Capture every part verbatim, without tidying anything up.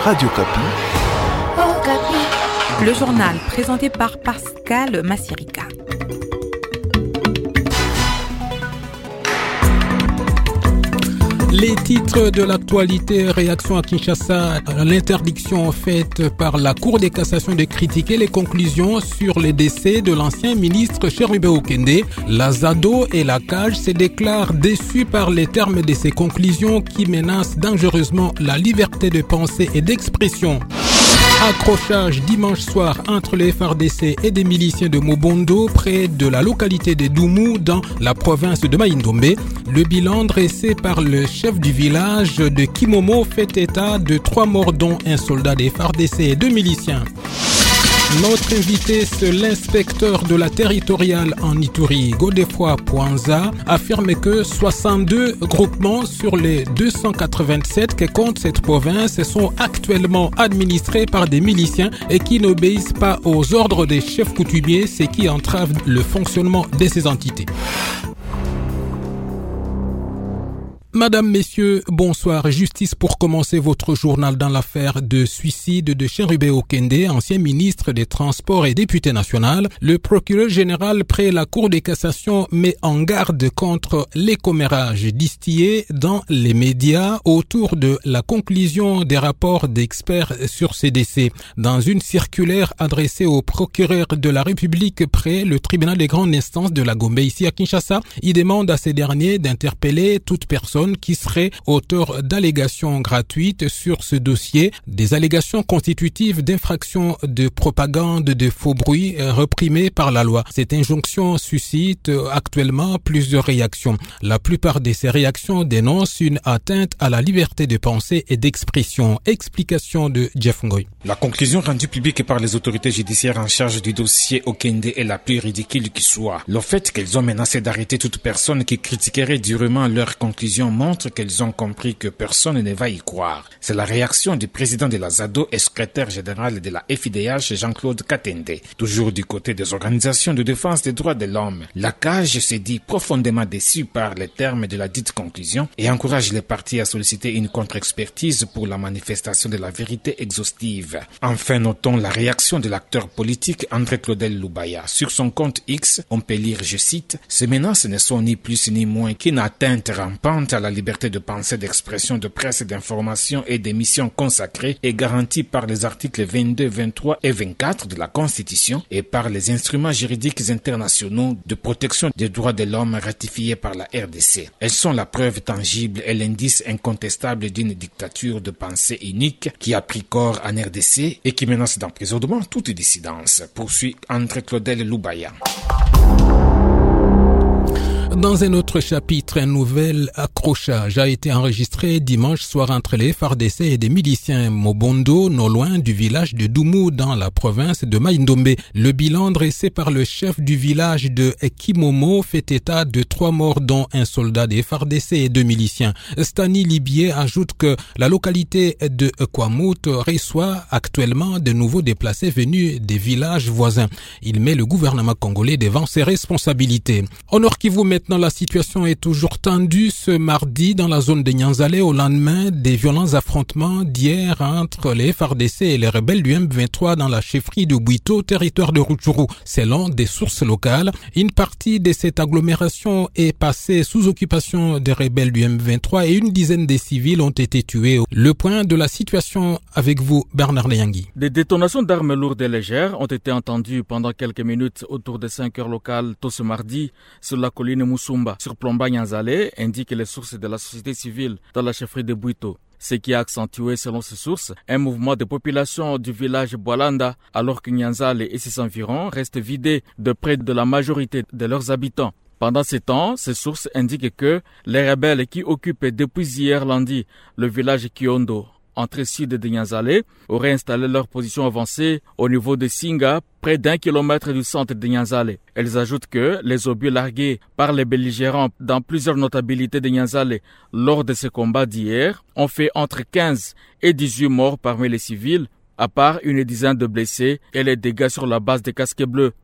Radio Kapi. Oh, Kapi. Le journal présenté par Pascal Massirika. Les titres de l'actualité, réaction à Kinshasa à l'interdiction faite par la Cour de cassation de critiquer les conclusions sur le décès de l'ancien ministre Cherubé Okende. La ZADO et la C A G se déclarent déçus par les termes de ces conclusions qui menacent dangereusement la liberté de pensée et d'expression. Accrochage dimanche soir entre les F A R D C et des miliciens de Mobondo près de la localité de Doumou dans la province de Maïndombe. Le bilan dressé par le chef du village de Kimomo fait état de trois morts dont un soldat des F A R D C et deux miliciens. Notre invité, c'est l'inspecteur de la territoriale en Ituri, Godefroy Poinza, affirme que soixante-deux groupements sur les deux cent quatre-vingt-sept que compte cette province sont actuellement administrés par des miliciens et qui n'obéissent pas aux ordres des chefs coutumiers, ce qui entrave le fonctionnement de ces entités. Madame, Messieurs, bonsoir. Justice pour commencer votre journal dans l'affaire de suicide de Cherubé Okende, ancien ministre des Transports et député national. Le procureur général près la Cour de cassation met en garde contre les commérages distillés dans les médias autour de la conclusion des rapports d'experts sur ces décès. Dans une circulaire adressée au procureur de la République près le tribunal des grandes instances de la Gombe ici à Kinshasa, il demande à ces derniers d'interpeller toute personne qui serait auteur d'allégations gratuites sur ce dossier, des allégations constitutives d'infractions de propagande de faux bruits réprimées par la loi. Cette injonction suscite actuellement plusieurs réactions. La plupart de ces réactions dénoncent une atteinte à la liberté de pensée et d'expression. Explication de Jeff Ngoy. La conclusion rendue publique par les autorités judiciaires en charge du dossier Okende est la plus ridicule qui soit. Le fait qu'elles ont menacé d'arrêter toute personne qui critiquerait durement leurs conclusions montre qu'elles ont compris que personne ne va y croire. C'est la réaction du président de la ZADO et secrétaire général de la F I D H, Jean-Claude Katende. Toujours du côté des organisations de défense des droits de l'homme, la C A G se dit profondément déçue par les termes de la dite conclusion et encourage les parties à solliciter une contre-expertise pour la manifestation de la vérité exhaustive. Enfin, notons la réaction de l'acteur politique André Claudel Loubaya. Sur son compte X, on peut lire, je cite, « Ces menaces ne sont ni plus ni moins qu'une atteinte rampante à la liberté de pensée, d'expression, de presse, d'information et d'émission consacrée et garantie par les articles vingt-deux, vingt-trois et vingt-quatre de la Constitution et par les instruments juridiques internationaux de protection des droits de l'homme ratifiés par la R D C. Elles sont la preuve tangible et l'indice incontestable d'une dictature de pensée unique qui a pris corps en R D C et qui menace d'emprisonnement toute dissidence, poursuit André Claudel Loubaya. Dans un autre chapitre, un nouvel accrochage a été enregistré dimanche soir entre les F A R D C et des miliciens Mobondo, non loin du village de Doumou dans la province de Maïndombe. Le bilan dressé par le chef du village de Kimomo fait état de trois morts dont un soldat des F A R D C et deux miliciens. Stani Libier ajoute que la localité de Kwamout reçoit actuellement de nouveaux déplacés venus des villages voisins. Il met le gouvernement congolais devant ses responsabilités. Honor Kivu met Maintenant, la situation est toujours tendue ce mardi dans la zone de Nyanzale au lendemain des violents affrontements d'hier entre les F A R D C et les rebelles du M vingt-trois dans la chefferie de Bouito, territoire de Rutshuru. Selon des sources locales, une partie de cette agglomération est passée sous occupation des rebelles du M vingt-trois et une dizaine de civils ont été tués. Le point de la situation avec vous, Bernard Neyangui. Des détonations d'armes lourdes et légères ont été entendues pendant quelques minutes autour de cinq heures locales tôt ce mardi sur la colline Musumba, sur Plomba Nyanzale, indiquent les sources de la société civile dans la chefferie de Bouito. Ce qui a accentué, selon ces sources, un mouvement de population du village Boalanda, alors que Nyanzale et ses environs restent vidés de près de la majorité de leurs habitants. Pendant ce temps, ces sources indiquent que les rebelles qui occupent depuis hier lundi le village Kiondo, entrée sud de Nyanzale, auraient installé leur position avancée au niveau de Singa, près d'un kilomètre du centre de Nyanzale. Elles ajoutent que les obus largués par les belligérants dans plusieurs notabilités de Nyanzale lors de ce combat d'hier ont fait entre quinze et dix-huit morts parmi les civils, à part une dizaine de blessés et les dégâts sur la base des casques bleus.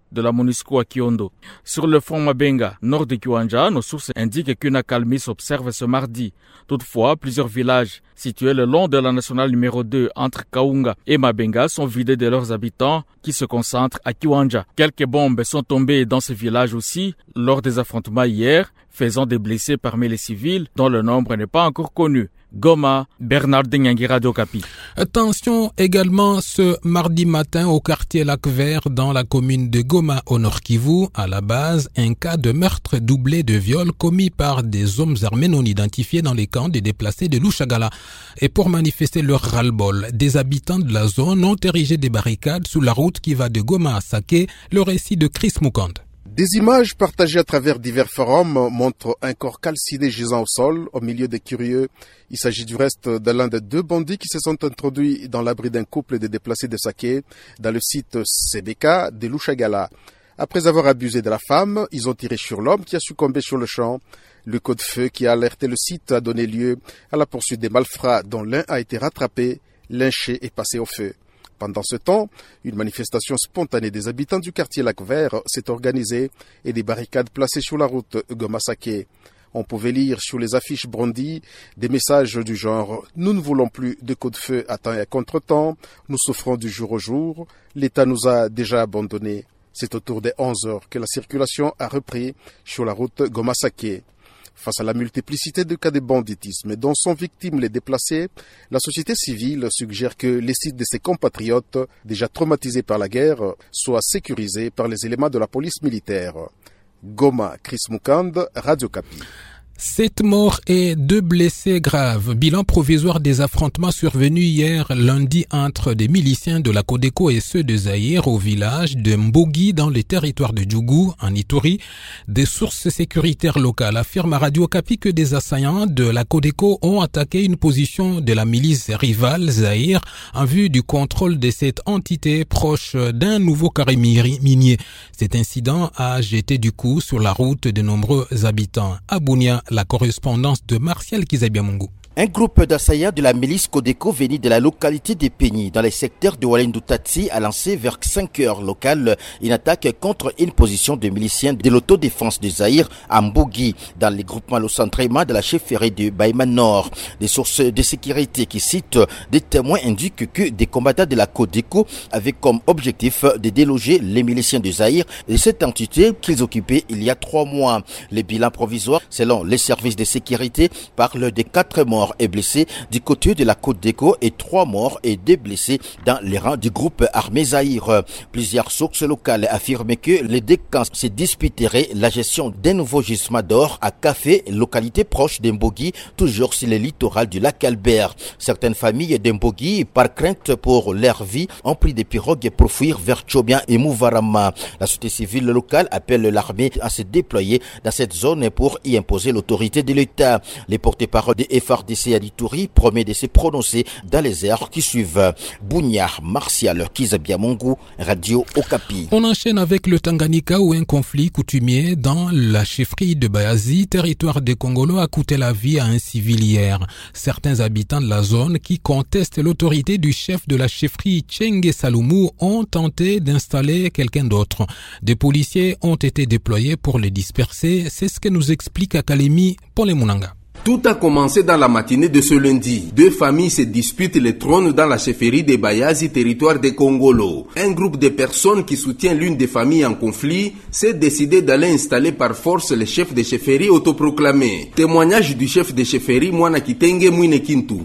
de la MONUSCO à Kiondo. Sur le front Mabenga, nord de Kiwanja, nos sources indiquent qu'une accalmie s'observe ce mardi. Toutefois, plusieurs villages situés le long de la nationale numéro deux entre Kaunga et Mabenga sont vidés de leurs habitants qui se concentrent à Kiwanja. Quelques bombes sont tombées dans ces villages aussi lors des affrontements hier, faisant des blessés parmi les civils dont le nombre n'est pas encore connu. Goma, Bernard Nyangi, Radio Okapi. Attention également ce mardi matin au quartier Lac-Vert dans la commune de Goma au Nord Kivu. À la base, un cas de meurtre doublé de viol commis par des hommes armés non identifiés dans les camps des déplacés de Lushagala. Et pour manifester leur ras-le-bol, des habitants de la zone ont érigé des barricades sous la route qui va de Goma à Saké. Le récit de Chris Mukand. Des images partagées à travers divers forums montrent un corps calciné gisant au sol, au milieu des curieux. Il s'agit du reste de l'un des deux bandits qui se sont introduits dans l'abri d'un couple de déplacés de Saké, dans le site Sebeka de Lushagala. Après avoir abusé de la femme, ils ont tiré sur l'homme qui a succombé sur le champ. Le coup de feu qui a alerté le site a donné lieu à la poursuite des malfrats dont l'un a été rattrapé, lynché et passé au feu. Pendant ce temps, une manifestation spontanée des habitants du quartier Lac-Vert s'est organisée et des barricades placées sur la route Goma-Saké. On pouvait lire sur les affiches brandies des messages du genre « Nous ne voulons plus de coups de feu à temps et à contre-temps, nous souffrons du jour au jour, l'État nous a déjà abandonnés ». C'est autour des onze heures que la circulation a repris sur la route Goma-Saké. Face à la multiplicité de cas de banditisme dont sont victimes les déplacés, la société civile suggère que les sites de ses compatriotes, déjà traumatisés par la guerre, soient sécurisés par les éléments de la police militaire. Goma, Chris Mukand, Radio Okapi. Sept morts et deux blessés graves. Bilan provisoire des affrontements survenus hier lundi entre des miliciens de la Codeco et ceux de Zaïre au village de Mbogi dans les territoires de Djougou, en Ituri. Des sources sécuritaires locales affirment à Radio Okapi que des assaillants de la Codeco ont attaqué une position de la milice rivale Zaïre en vue du contrôle de cette entité proche d'un nouveau carré minier. Cet incident a jeté du coup sur la route de nombreux habitants. À Bunia, la correspondance de Martial Kizabiamungu. Un groupe d'assaillants de la milice Codeco venu de la localité de Peigny, dans les secteurs de Walendou-Tati, a lancé vers cinq heures locales une attaque contre une position de miliciens de l'autodéfense de Zaïre à Mbogi, dans les groupements Locentrema de la chefferie de Baïma Nord. Des sources de sécurité qui citent des témoins indiquent que des combattants de la Codeco avaient comme objectif de déloger les miliciens de Zaïre de cette entité qu'ils occupaient il y a trois mois. Les bilans provisoires, selon les services de sécurité, parlent de quatre morts et blessés du côté de la Codeco et trois morts et deux blessés dans les rangs du groupe armé Zaïre. Plusieurs sources locales affirment que les deux camps se disputeraient la gestion d'un nouveau gisement d'or à Café, localité proche d'Mbogi, toujours sur le littoral du lac Albert. Certaines familles d'Mbogi, par crainte pour leur vie, ont pris des pirogues pour fuir vers Tchobian et Mouvarama. La société civile locale appelle l'armée à se déployer dans cette zone pour y imposer l'autorité de l'État. Les porte-parole de F R D C à l'Ituri promet de se prononcer dans les heures qui suivent. Bougnard, Martial, Kizabiamungu, Radio Okapi. On enchaîne avec le Tanganyika où un conflit coutumier dans la chefferie de Bayazi, territoire des Congolo, a coûté la vie à un civil hier. Certains habitants de la zone qui contestent l'autorité du chef de la chefferie Tchenge Saloumou ont tenté d'installer quelqu'un d'autre. Des policiers ont été déployés pour les disperser. C'est ce que nous explique Akalemi Paul Munanga. Tout a commencé dans la matinée de ce lundi. Deux familles se disputent le trône dans la chefferie de Bayazi, territoire de Congolo. Un groupe de personnes qui soutient l'une des familles en conflit s'est décidé d'aller installer par force le chef de chefferie autoproclamé. Témoignage du chef de chefferie Mwana Kitenge Mwine Kintu.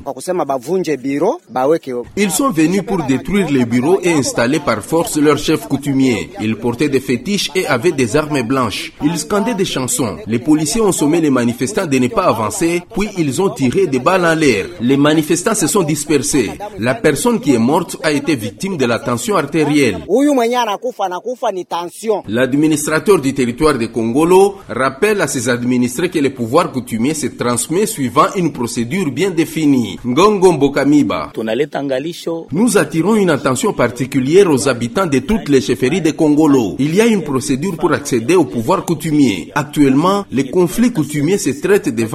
Ils sont venus pour détruire les bureaux et installer par force leur chef coutumier. Ils portaient des fétiches et avaient des armes blanches. Ils scandaient des chansons. Les policiers ont sommé les manifestants de ne pas avancer. Puis ils ont tiré des balles en l'air. Les manifestants se sont dispersés. La personne qui est morte a été victime de la tension artérielle. L'administrateur du territoire de Congolo rappelle à ses administrés que le pouvoir coutumier se transmet suivant une procédure bien définie. Ngongo Mbokamiba. Nous attirons une attention particulière aux habitants de toutes les chefferies de Congolo. Il y a une procédure pour accéder au pouvoir coutumier. Actuellement, les conflits coutumiers se traitent devant la commission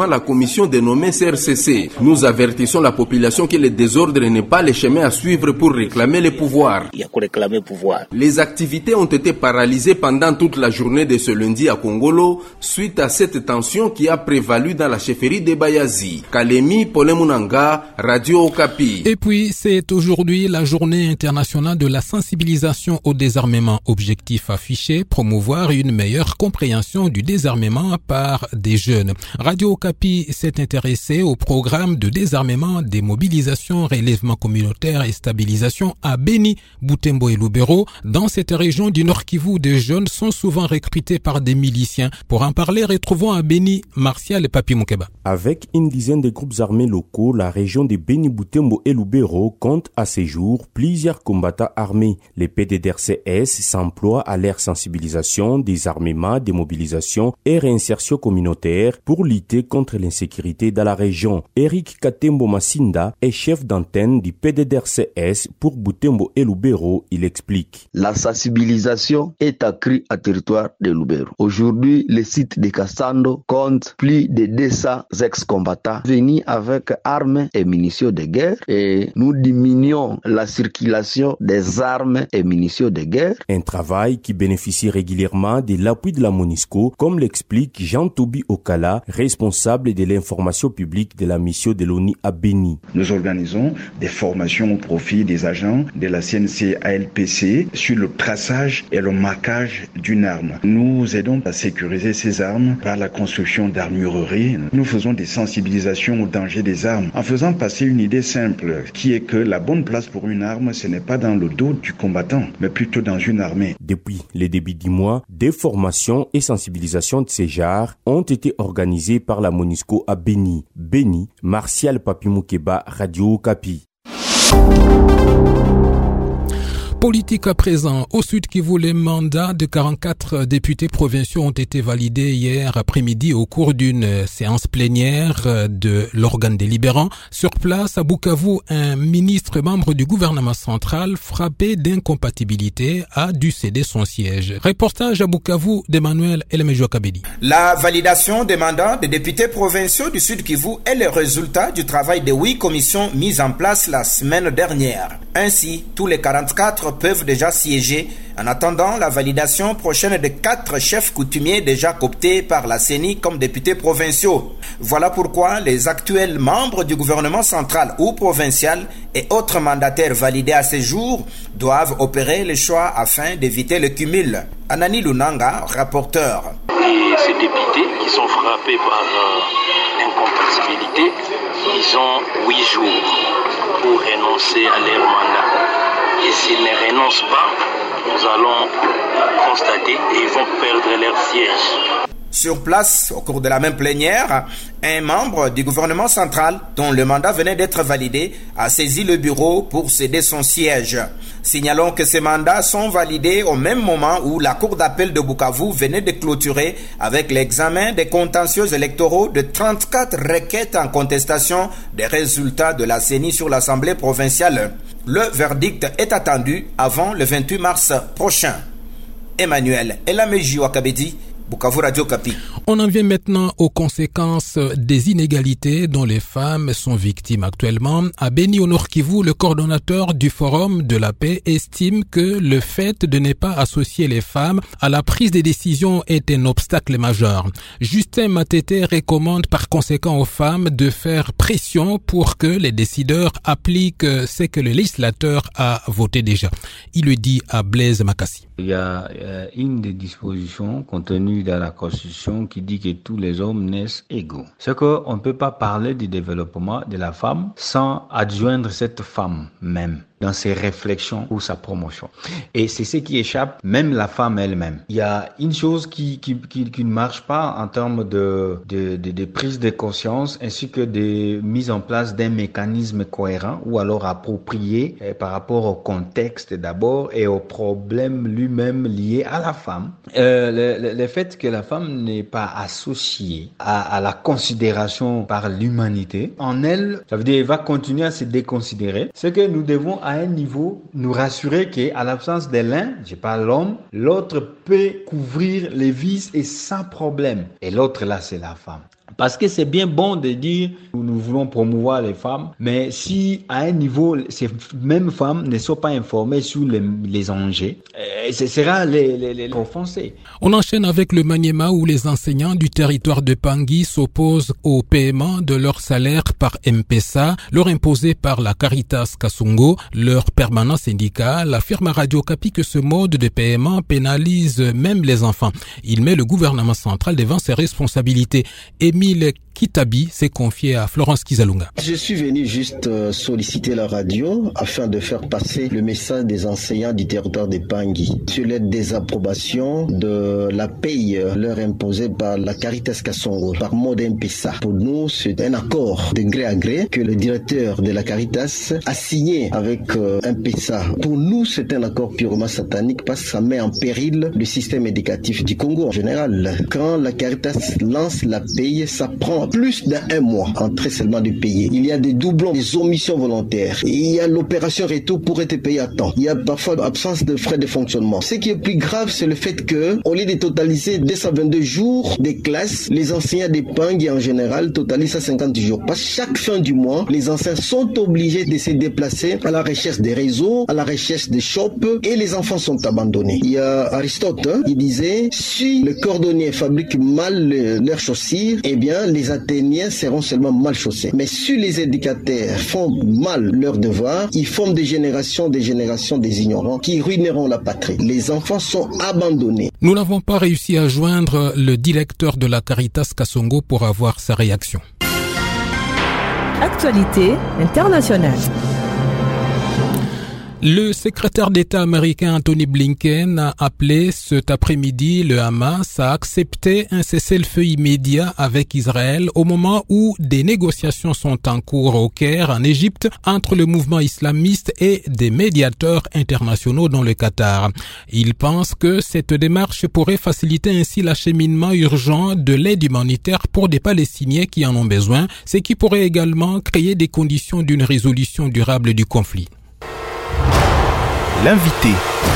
mission dénommée C R C C. Nous avertissons la population que le désordre n'est pas le chemin à suivre pour réclamer le pouvoir. Il y a quoi réclamer pouvoir. Les activités ont été paralysées pendant toute la journée de ce lundi à Kongolo suite à cette tension qui a prévalu dans la chefferie de Bayazi. Kalemi, Polemunanga, Radio Okapi. Et puis, c'est aujourd'hui la journée internationale de la sensibilisation au désarmement. Objectif affiché, promouvoir une meilleure compréhension du désarmement par des jeunes. Radio Okapi s'est intéressé au programme de désarmement, démobilisation, relèvement communautaire et stabilisation à Beni, Butembo et Lubero. Dans cette région du Nord Kivu, des jeunes sont souvent recrutés par des miliciens. Pour en parler, retrouvons à Beni Martial et Papi Moukeba. Avec une dizaine de groupes armés locaux, la région de Beni, Butembo et Lubero compte à ce jour plusieurs combattants armés. Les P D D R C S s'emploient à leur sensibilisation, désarmement, démobilisation et réinsertion communautaire pour lutter contre l'insécurité dans la région. Eric Katembo Massinda est chef d'antenne du P D D R C S pour Butembo et Lubero. Il explique. La sensibilisation est accrue à territoire de Lubero. Aujourd'hui, le site de Kassando compte plus de deux cents ex-combattants venus avec armes et munitions de guerre et nous diminuons la circulation des armes et munitions de guerre. Un travail qui bénéficie régulièrement de l'appui de la MONUSCO, comme l'explique Jean-Toubi Okala, responsable de l'information publique de la mission de l'ONU à Beni. Nous organisons des formations au profit des agents de la C N C A L P C sur le traçage et le marquage d'une arme. Nous aidons à sécuriser ces armes par la construction d'armureries. Nous faisons des sensibilisations au danger des armes en faisant passer une idée simple qui est que la bonne place pour une arme, ce n'est pas dans le dos du combattant, mais plutôt dans une armée. Depuis le début du mois, des formations et sensibilisations de ces genres ont été organisées par la MONUSCO à Beni. Beni, Martial Papi Moukeba, Radio Okapi. Politique à présent. Au Sud Kivu, les mandats de quarante-quatre députés provinciaux ont été validés hier après-midi au cours d'une séance plénière de l'organe délibérant. Sur place, à Bukavu, un ministre membre du gouvernement central frappé d'incompatibilité a dû céder son siège. Reportage à Bukavu d'Emmanuel Elemejo Kabedi. La validation des mandats des députés provinciaux du Sud Kivu est le résultat du travail des huit commissions mises en place la semaine dernière. Ainsi, tous les quarante-quatre peuvent déjà siéger en attendant la validation prochaine de quatre chefs coutumiers déjà cooptés par la C E N I comme députés provinciaux. Voilà pourquoi les actuels membres du gouvernement central ou provincial et autres mandataires validés à ce jour doivent opérer les choix afin d'éviter le cumul. Anani Lunanga, rapporteur. Et ces députés qui sont frappés par euh, l'incompatibilité, ils ont huit jours pour renoncer à leur mandat. Et s'ils ne renoncent pas, nous allons constater et ils vont perdre leur siège. Sur place, au cours de la même plénière, un membre du gouvernement central, dont le mandat venait d'être validé, a saisi le bureau pour céder son siège. Signalons que ces mandats sont validés au même moment où la Cour d'appel de Bukavu venait de clôturer avec l'examen des contentieux électoraux de trente-quatre requêtes en contestation des résultats de la C E N I sur l'Assemblée provinciale. Le verdict est attendu avant le vingt-huit mars prochain. Emmanuel Elameji Wakabedi, Bukavu Radio Okapi. On en vient maintenant aux conséquences des inégalités dont les femmes sont victimes actuellement. À Beni au Nord Kivu, le coordonnateur du Forum de la paix estime que le fait de ne pas associer les femmes à la prise des décisions est un obstacle majeur. Justin Matete recommande par conséquent aux femmes de faire pression pour que les décideurs appliquent ce que le législateur a voté déjà. Il le dit à Blaise Makassi. Il y a euh, une des dispositions contenues dans la Constitution qui dit que tous les hommes naissent égaux. C'est qu'on ne peut pas parler du développement de la femme sans adjoindre cette femme même dans ses réflexions ou sa promotion. Et c'est ce qui échappe même la femme elle-même. Il y a une chose qui qui qui, qui ne marche pas en termes de de, de de prise de conscience ainsi que de mise en place d'un mécanisme cohérent ou alors approprié eh, par rapport au contexte d'abord et au problème lui-même lié à la femme. Euh, le, le, le fait que la femme n'est pas associée à, à la considération par l'humanité, en elle, ça veut dire qu'elle va continuer à se déconsidérer. C'est que nous devons à un niveau nous rassurer qu'à l'absence de l'un, je parle l'homme, l'autre peut couvrir les vices et sans problème. Et l'autre là, c'est la femme. Parce que c'est bien bon de dire nous voulons promouvoir les femmes, mais si à un niveau, ces mêmes femmes ne sont pas informées sur les, les enjeux, ce sera les, les, les offensés. On enchaîne avec le Maniema où les enseignants du territoire de Pangui s'opposent au paiement de leur salaire par M-Pesa, leur imposé par la Caritas Kasongo. Leur permanent syndical affirme à Radio Kapi que ce mode de paiement pénalise même les enfants. Il met le gouvernement central devant ses responsabilités. Émile Kitabi s'est confié à Florence Kizalunga. Je suis venu juste solliciter la radio afin de faire passer le message des enseignants du territoire de Pangui sur la désapprobation de la paye leur imposée par la Caritas Kasongo par mode M-Pesa. Pour nous, c'est un accord de gré à gré que le directeur de la Caritas a signé avec euh, M-Pesa. Pour nous, c'est un accord purement satanique parce que ça met en péril le système éducatif du Congo en général. Quand la Caritas lance la paye, ça prend plus d'un mois en très seulement de payer. Il y a des doublons, des omissions volontaires. Et il y a l'opération retour pour être payé à temps. Il y a parfois absence de frais de fonctionnement. Ce qui est plus grave, c'est le fait que, au lieu de totaliser deux cent vingt-deux jours des classes, les enseignants des Pangui en général totalisent cent cinquante jours. Parce que chaque fin du mois, les enseignants sont obligés de se déplacer à la recherche des réseaux, à la recherche des shops, et les enfants sont abandonnés. Il y a Aristote, hein, il disait, si le cordonnier fabrique mal le, leurs chaussures, eh bien, les Athéniens seront seulement mal chaussés. Mais si les éducateurs font mal leurs devoirs, ils forment des générations, des générations des ignorants qui ruineront la patrie. Les enfants sont abandonnés. Nous n'avons pas réussi à joindre le directeur de la Caritas Kasongo pour avoir sa réaction. Actualité internationale. Le secrétaire d'État américain Anthony Blinken a appelé cet après-midi le Hamas à accepter un cessez-le-feu immédiat avec Israël au moment où des négociations sont en cours au Caire, en Égypte, entre le mouvement islamiste et des médiateurs internationaux dans le Qatar. Il pense que cette démarche pourrait faciliter ainsi l'acheminement urgent de l'aide humanitaire pour des Palestiniens qui en ont besoin, ce qui pourrait également créer des conditions d'une résolution durable du conflit. L'invité.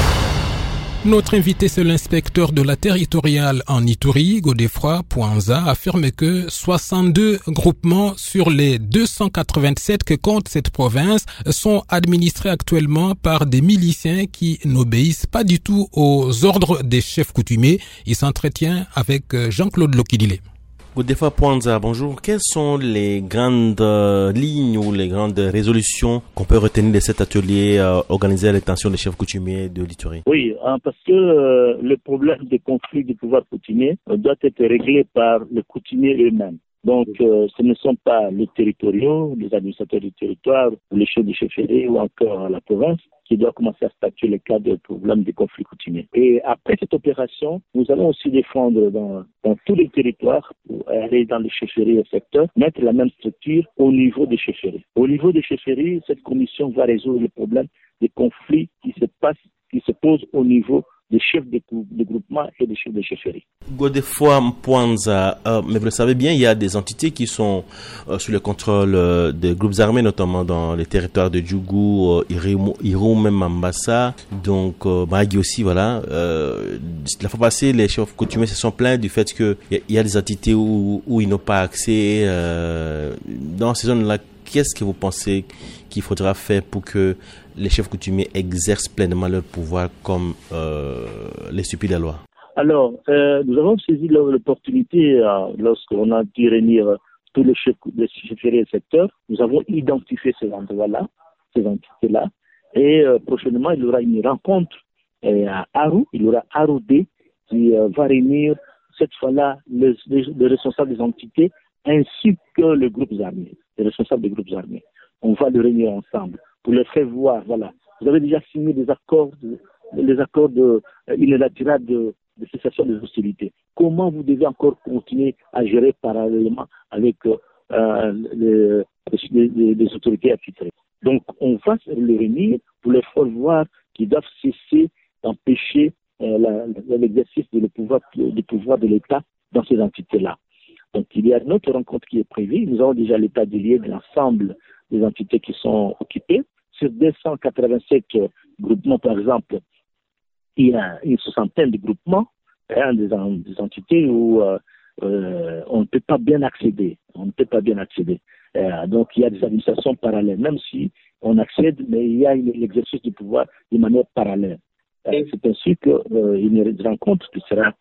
Notre invité, c'est l'inspecteur de la territoriale en Ituri, Godefroy Poinza, affirme que soixante-deux groupements sur les deux cent quatre-vingt-sept que compte cette province sont administrés actuellement par des miliciens qui n'obéissent pas du tout aux ordres des chefs coutumiers. Il s'entretient avec Jean-Claude Lokidile. Godefroy Poinza, bonjour. Quelles sont les grandes euh, lignes ou les grandes résolutions qu'on peut retenir de cet atelier euh, organisé à l'intention des chefs coutumiers de l'Ituri? Oui, hein, parce que euh, le problème des conflits du pouvoir coutumier euh, doit être réglé par les coutumiers eux-mêmes. Donc, euh, ce ne sont pas les territoriaux, les administrateurs du territoire, ou les chefs de chefferie ou encore la province qui doivent commencer à statuer les cas de problèmes de conflits coutumiers. Et après cette opération, nous allons aussi défendre dans, dans tous les territoires, pour aller dans les chefferies et secteurs, mettre la même structure au niveau des chefferies. Au niveau des chefferies, cette commission va résoudre le problème des conflits qui se passent, qui se posent au niveau des chefs de, de groupement et des chefs de chefferie. Godefroy Poinza, euh, mais vous le savez bien, il y a des entités qui sont euh, sous le contrôle euh, des groupes armés, notamment dans les territoires de Djougou, euh, Iroum, même Mambasa, donc euh, Mahagi aussi, voilà. Euh, la fois passée, les chefs coutumiers se sont plaints du fait qu'il y, y a des entités où, où ils n'ont pas accès. Euh, dans ces zones-là, qu'est-ce que vous pensez qu'il faudra faire pour que les chefs coutumiers exercent pleinement leur pouvoir comme euh, les stipule la loi? Alors, euh, nous avons saisi l'opportunité euh, lorsqu'on a dû réunir euh, tous les chefs de chefferies et secteurs. Nous avons identifié ces endroits-là, ces entités-là, et euh, prochainement il y aura une rencontre euh, à Aru. Il y aura Aru-D qui euh, va réunir cette fois-là les, les, les responsables des entités ainsi que les groupes armés, les responsables des groupes armés. On va les réunir ensemble pour les faire voir, voilà. Vous avez déjà signé des accords, de, les accords de, euh, unilatéraux de, de cessation des hostilités. Comment vous devez encore continuer à gérer parallèlement avec euh, les, les, les autorités attitrées? Donc, on va les réunir pour les faire voir qu'ils doivent cesser d'empêcher euh, la, l'exercice du pouvoir, du pouvoir de l'État dans ces entités-là. Donc, il y a une autre rencontre qui est prévue. Nous avons déjà l'état des lieux de l'ensemble des entités qui sont occupées. Sur deux cent quatre-vingt-sept groupements, par exemple, il y a une soixantaine de groupements, hein, des, des entités où euh, euh, on ne peut pas bien accéder. On ne peut pas bien accéder. Euh, donc il y a des administrations parallèles, même si on accède, mais il y a une, l'exercice du pouvoir de manière parallèle. Euh, c'est ainsi qu'une euh, rencontre qui sera,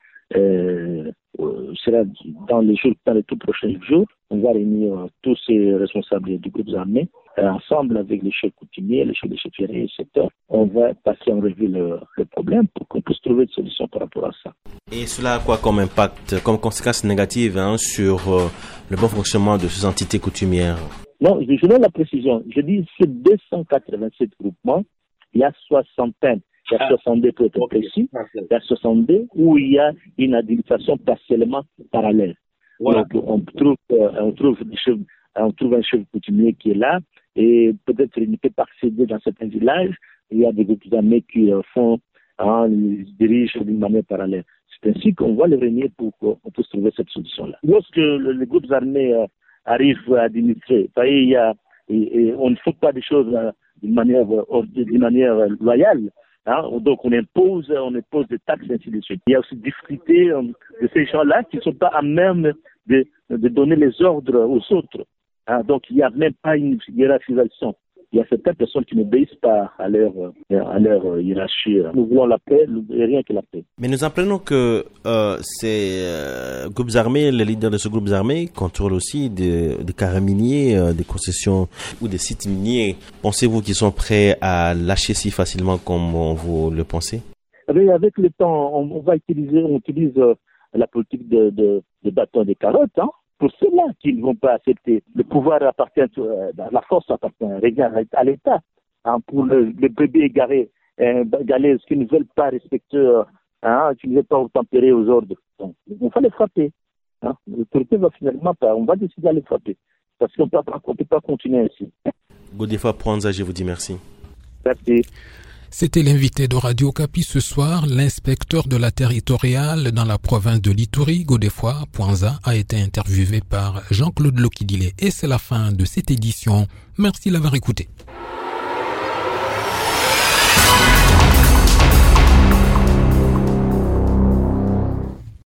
euh, sera dans les jours, dans les tout prochains jours. On va réunir euh, tous ces responsables du groupe armé euh, ensemble avec les chefs coutumiers, les chefs de chefferie et secteurs. On va passer en revue le, le problème pour qu'on puisse trouver une solution par rapport à ça. Et cela a quoi comme impact, comme conséquence négative hein, sur euh, le bon fonctionnement de ces entités coutumières? Non, je donne la précision. Je dis sur deux cent quatre-vingt-sept groupements, il y a soixantaine. Il y a soixante-deux pour être précis, il y a soixante-deux où il y a une administration partiellement parallèle. Voilà. Donc on trouve, euh, on, trouve chefs, on trouve un chef coutumier qui est là et peut-être il ne peut pas accéder dans certains villages. Il y a des groupes armés qui euh, font, hein, ils dirigent d'une manière parallèle. C'est ainsi qu'on va les réunir pour qu'on puisse trouver cette solution-là. Lorsque le, les groupes armés euh, arrivent à administrer, il y a, et, et on ne fait pas des choses euh, d'une manière, euh, d'une manière euh, loyale. Hein, donc on impose, on impose des taxes et ainsi de suite. Il y a aussi difficulté euh, de ces gens-là qui ne sont pas à même de, de donner les ordres aux autres. Hein, donc il n'y a même pas une hiérarchisation. Il y a certaines personnes qui n'obéissent pas à leur, à leur hiérarchie. Nous voulons la paix, et rien que la paix. Mais nous apprenons que euh, ces euh, groupes armés, les leaders de ces groupes armés contrôlent aussi des, des carrés miniers, euh, des concessions ou des sites miniers. Pensez-vous qu'ils sont prêts à lâcher si facilement comme vous le pensez? Avec le temps, on, on va utiliser, on utilise euh, la politique de, de, de bâton des carottes, hein. Pour ceux-là qui ne vont pas accepter. Le pouvoir appartient, euh, la force appartient à l'État. Hein, pour le, le bébé égaré, euh, égalé, qui ne veulent pas respecter, euh, hein, qui ne veulent pas obtempérer aux ordres. Donc, on va les frapper. Hein. L'autorité va finalement pas, on va décider à les frapper. Parce qu'on ne peut pas continuer ainsi. Godefroid Pwanza, je vous dis merci. Merci. C'était l'invité de Radio Okapi ce soir, l'inspecteur de la territoriale dans la province de l'Ituri, Godefroid Pwanza, a été interviewé par Jean-Claude Lokidile. Et c'est la fin de cette édition. Merci de l'avoir écouté.